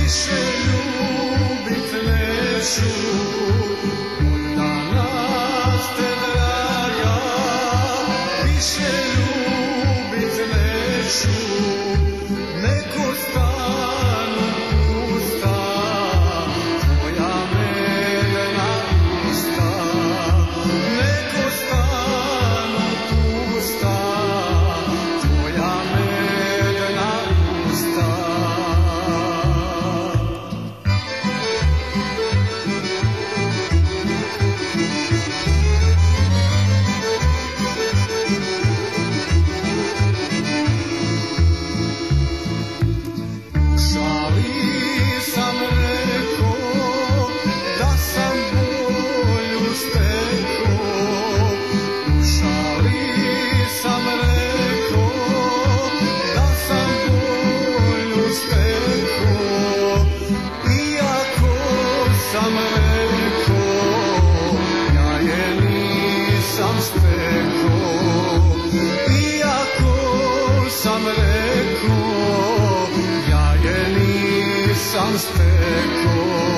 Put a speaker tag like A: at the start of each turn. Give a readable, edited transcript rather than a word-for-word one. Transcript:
A: više ljubit neću, od danas te draga, više ljubit neću, neko stanu pusta, tvoja medena usta, neko stanu pusta, tvoja medena usta. Sam rekao, ja je nisam stekao, iako sam rekao, ja je nisam stekao.